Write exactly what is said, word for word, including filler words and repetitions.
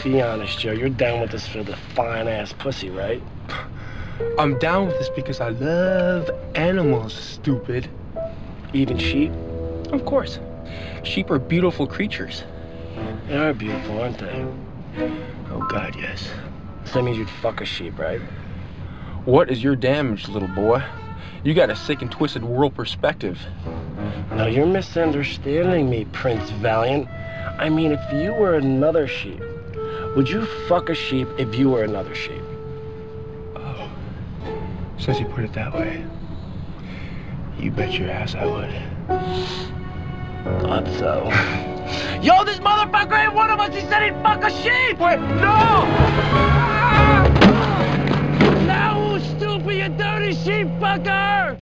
Be honest, Joe. You're down with this for the fine-ass pussy, right? I'm down with this because I love animals, stupid. Even sheep? Of course. Sheep are beautiful creatures. They are beautiful, aren't they? Oh, God, yes. So that means you'd fuck a sheep, right? What is your damage, little boy? You got a sick and twisted world perspective. No, you're misunderstanding me, Prince Valiant. I mean, if you were another sheep, would you fuck a sheep if you were another sheep? Oh, since you put it that way, you bet your ass I would. Thought so. Yo, this motherfucker ain't one of us! He said he'd fuck a sheep! Wait, no! Now, stupid, you dirty sheep fucker!